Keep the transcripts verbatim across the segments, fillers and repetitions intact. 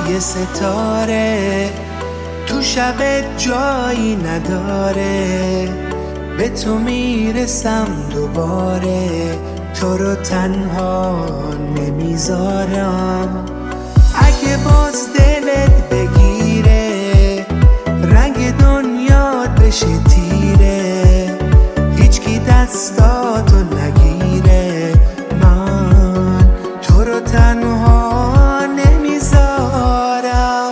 یه ستاره تو شب جایی نداره، به تو میرسم دوباره، تو رو تنها نمیذارم. اگه باز دلت بگیره رنگ دنیات بشه تیره، هیچکی دستاتو نگیره، من تو رو تنها نمیذارم.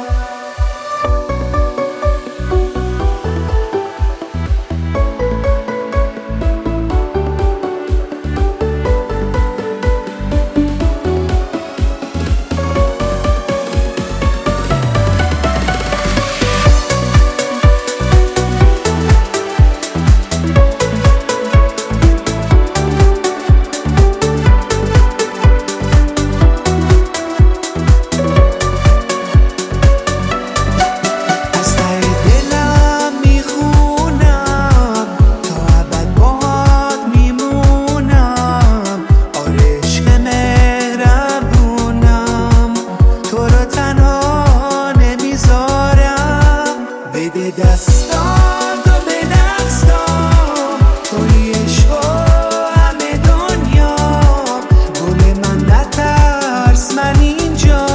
بده دستاتو به دستام، توی عشق و همه دنیا، گل من نترس من اینجا،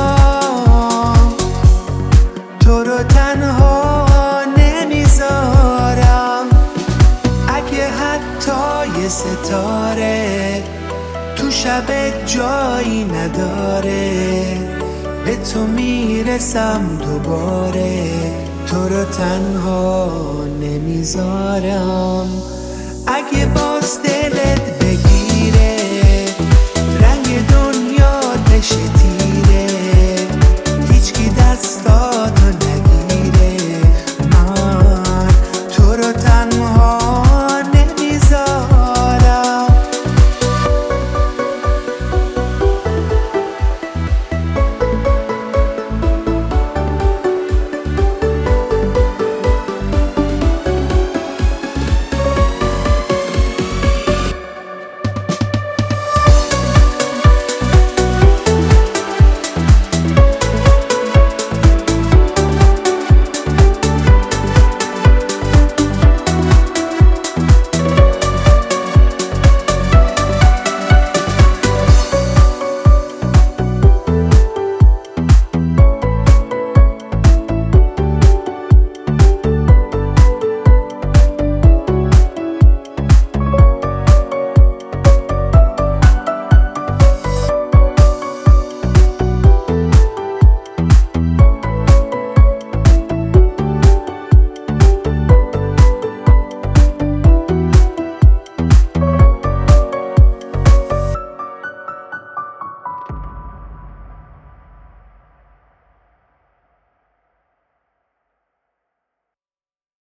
تو رو تنها نمیذارم. اگه حتی یه ستاره تو شب جایی نداره، به تو میرسم دوباره، تو رو تنها نمیذارم. اگه باز